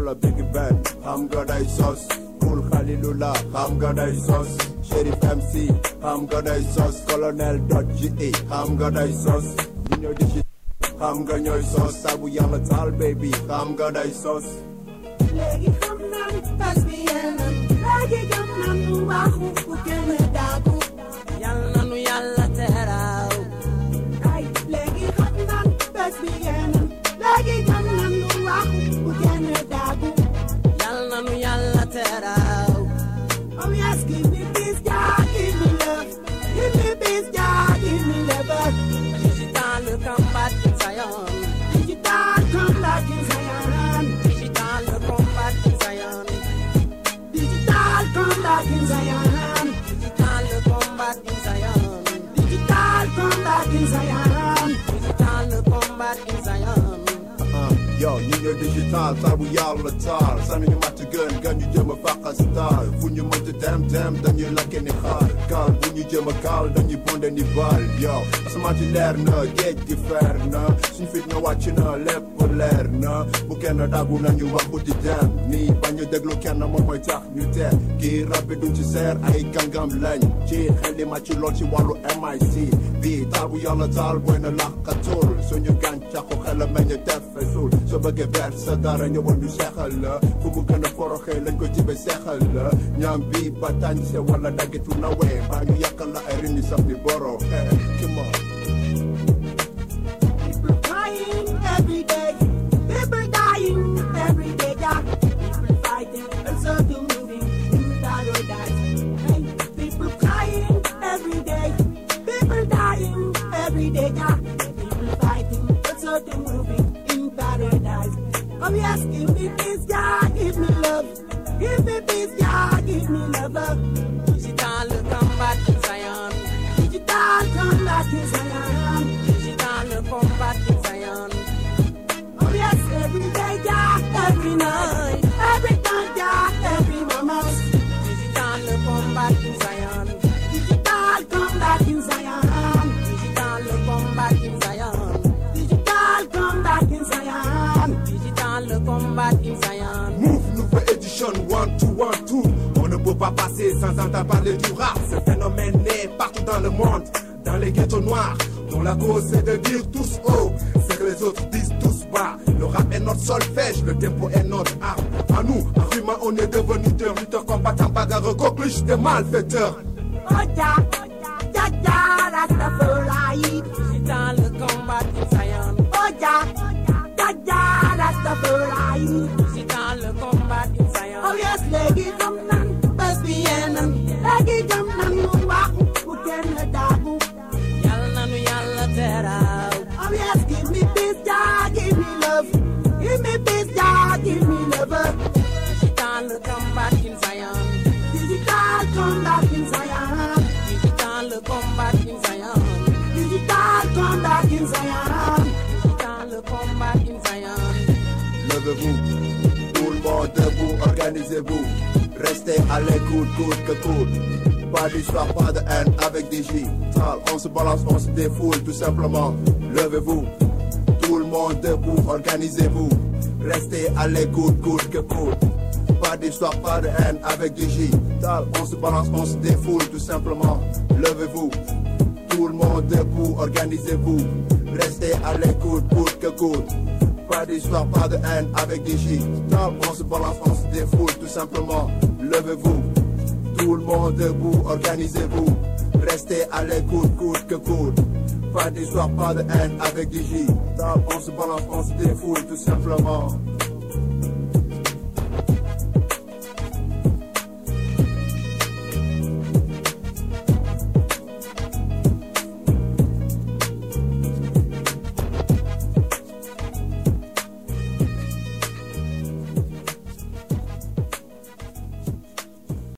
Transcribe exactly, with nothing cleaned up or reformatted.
la Big Ben xam nga day sos Koul Khalilullah xam nga day sos Chérif M C xam nga day sos Colonel Dot G E xam nga day sos ñu ñëw di ci xam nga ñooy sos sabu yàlla taal baby xam nga day sos léegi xam nan tas bi yenn léegi gëm nan mu waxu ku kenn daagu yàlla nanu yàlla teral ay léegi xam nan tas bi yenn léegi gëm nan mu waxu ku kenn daagu yàlla nanu yàlla teral oh yes give me peace God give me love give me peace God give me love digital combat in Zion digital combat in Zion digital combat in Zion digital combat in Zion digital combat in Zion digital combat in Zion digital combat in Zion yo ñu ñëw digital tabu yàlla taal sànni ñu mat gën gën ñu jëm a faqas taal fu ñu mënti dem dem dañuy lakke ni xaal gaal bu ñu jëm a gaal dañuy bonde ni baal yo asamaan ci leer na géej gi fer na suñu fit na wàcc na lépp leer na bu kenn daggu nañu wax bu di dem nii bañ a déglu kenn moom mooy tax ñu teel kii rab bi duñ ci seer ay gàngam lañ ci xel li ma ci lool ci wàllu M I C bii tabu yàlla taal booy na laqatul suñu gàncaxu xel meñ def fesul soo bëggee ver sa dara ñëwoon ñu seexal la fu mu gën a foroxee lañ ko jibe seexal la ñaam bi ba tànse wala dagitu nawee baa ñu yàqal la ay rini saf ni boro come on people crying every day people dying every day yeah people fighting and so do moving in paradise hey people crying every day people dying every day yeah people fighting and so do moving paradise. Oh yes, give me peace, God, give me love. Give me peace, God, give me love. Digital combat in Zion. Digital combat in Zion. Digital combat in Zion. Oh yes, every day, God, every night. Every time, God, every moment. Digital combat in Zion. Digital combat in Zion. Digital combat in Zion. Digital combat in Zion. Digital combat in Zion. Move nouvelle édition one two one two. On ne peut pas passer sans entendre parler du rap. Ce phénomène est partout dans le monde, dans les ghettos noirs, dont la cause c'est de dire tous haut, c'est que les autres disent tous bas. Le rap est notre solfège, le tempo est notre arme. À nous, en humain, on est devenus des lutteurs combattants, bagarreux, coqueluches, des malfaiteurs. Oh ja, ja ja, Rastafari. Digital combat in Zion. Oh ja, ja ja, Rastafari. Digital combat in Zion. Oh yes, legi jam nan, bés bi yenn. Legi jam nan mu wax, ku kenn daagu. Yàlla nanu yàlla teral. Oh yes, give me peace, ja, give me love. Give me peace, ja, give me love. Digital combat in Zion. Digital combat in Zion. Digital combat in Zion. Digital combat in Zion. Digital combat in Zion. Levez-vous, tout le monde debout, organisez-vous. Restez à l'écoute, coûte que coûte. Pas d'histoire, pas de haine avec des J. On se balance, on se défoule tout simplement. Levez-vous, tout le monde debout, organisez-vous. Restez à l'écoute, coûte que coûte. Pas d'histoire, pas de haine avec des J. On se balance, on se défoule tout simplement. Levez-vous, tout le monde debout, organisez-vous. Restez à l'écoute, coûte que coûte. Pas d'histoire, pas de haine avec des J. On se balance, on se défoule tout simplement. Levez-vous, tout le monde debout, organisez-vous. Restez à l'écoute, coûte que coûte. Pas d'histoire, pas de haine avec des J. On se balance, on se défoule tout simplement.